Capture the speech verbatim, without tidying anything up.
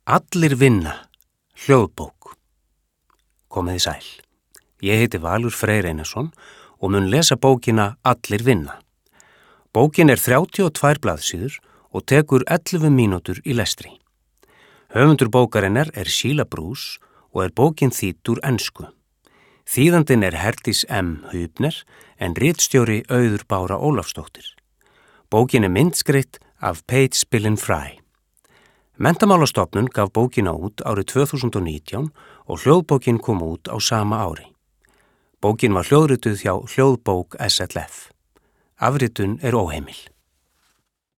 Allir vinna, hljóðbók. Komiði sæl. Ég heiti Valur Freyr Einarsson og mun lesa bókina Allir vinna. Bókin er þrjátíu og tvær blaðsíður og tekur ellefu mínútur í lestri. Höfundur bókarinnar er Sheila Bruce og er bókin þýdd úr ensku. Þýðandinn er Herdís M. Hübner en ritstjóri Auður Bára Ólafsdóttir. Bókin er myndskreytt af Paige Spillin Fry. Menntamálastofnun gaf bókina út árið tvö þúsund og nítján og hljóðbókin kom út á sama ári. Bókin var hljóðrituð hjá Hljóðbók S L F. Afritun er óheimil.